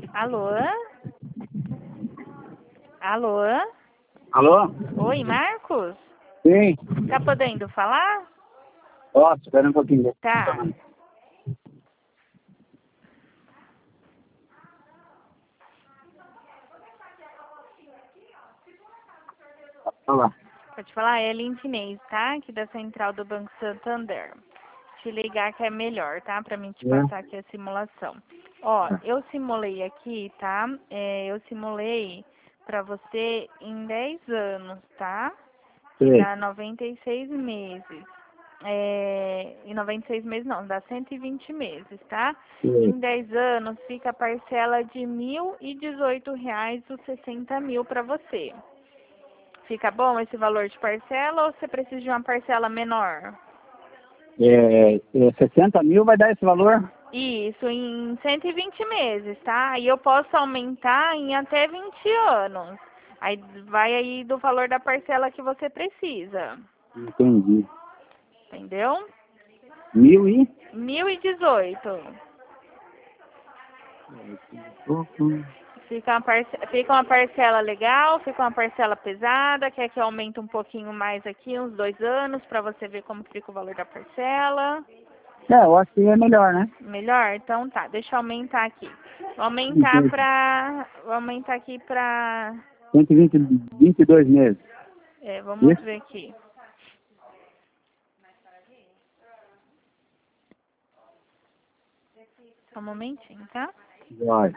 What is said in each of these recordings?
Alô? Alô? Alô? Oi, Marcos? Sim. Tá podendo falar? Ó, espera um pouquinho. Tá. Olá. Pode falar? É Aline Inês, tá? Aqui da Central do Banco Santander. Te ligar que é melhor, tá? Pra mim te passar aqui a simulação. Ó, eu simulei aqui, tá? Eu simulei pra você em 10 anos, tá? Que Sei. dá 96 meses. Em 96 meses não, dá 120 meses, tá? Sei. Em 10 anos fica a parcela de R$ 1.018 os 60 mil para você. Fica bom esse valor de parcela ou você precisa de uma parcela menor? 60 mil vai dar esse valor? Isso, em 120 meses, tá? E eu posso aumentar em até 20 anos. Aí vai aí do valor da parcela que você precisa. Entendi. Entendeu? 1.018. Fica uma parcela legal, fica uma parcela pesada, quer que eu aumente um pouquinho mais aqui, uns 2 anos, para você ver como fica o valor da parcela. Eu acho que é melhor, né? Melhor? Então tá, deixa eu aumentar aqui. Entendi. Vou aumentar aqui pra... 22 meses. vamos Isso? ver aqui. Só um momentinho, tá? Olha.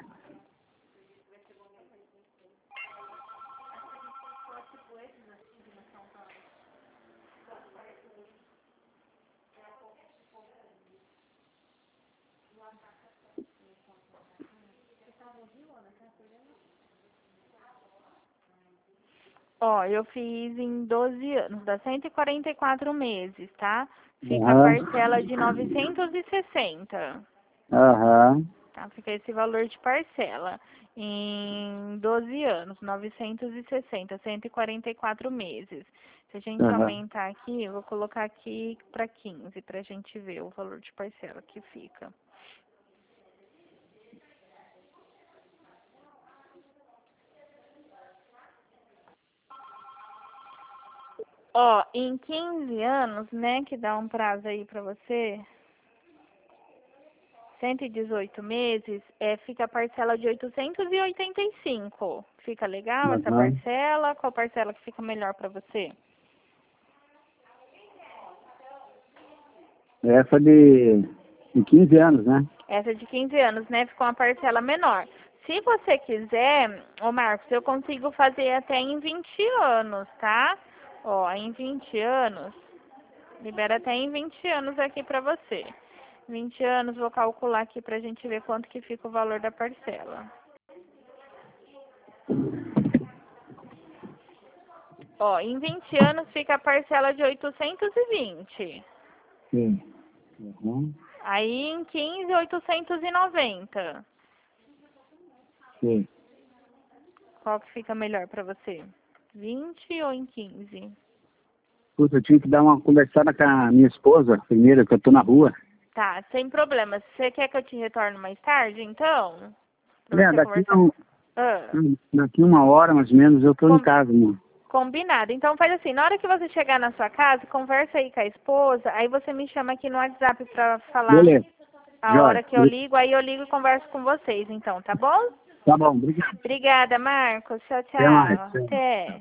Ó, eu fiz em 12 anos, dá 144 meses, tá? Fica a Aham. parcela de 960. Aham. Tá? Fica esse valor de parcela. Em 12 anos, 960, 144 meses. Se a gente Aham. aumentar aqui, eu vou colocar aqui para 15, para a gente ver o valor de parcela que fica. Ó, em 15 anos, né, que dá um prazo aí para você, 118 meses, fica a parcela de 885. Fica legal essa Aham. parcela? Qual parcela que fica melhor para você? Essa de 15 anos, né? Essa de 15 anos, né? Ficou uma parcela menor. Se você quiser, ô Marcos, eu consigo fazer até em 20 anos, tá? Ó, em 20 anos, libera até em 20 anos aqui pra você. 20 anos, vou calcular aqui pra gente ver quanto que fica o valor da parcela. Ó, em 20 anos fica a parcela de 820. Sim. Uhum. Aí em 15, 890. Sim. Qual que fica melhor pra você? 20 ou em 15? Puta, eu tinha que dar uma conversada com a minha esposa primeiro, que eu tô na rua. Tá, sem problema. Você quer que eu te retorne mais tarde, então? Pra É, você conversar. Ah, daqui uma hora, mais ou menos, eu tô em com- casa, mano. combinado. Então faz assim, na hora que você chegar na sua casa, conversa aí com a esposa, aí você me chama aqui no WhatsApp pra falar Beleza. a hora Jóia. que eu ligo, aí eu ligo e converso com vocês, então, tá bom? Tá bom, obrigado. Obrigada, Marcos. Tchau, Até mais. tchau. Até.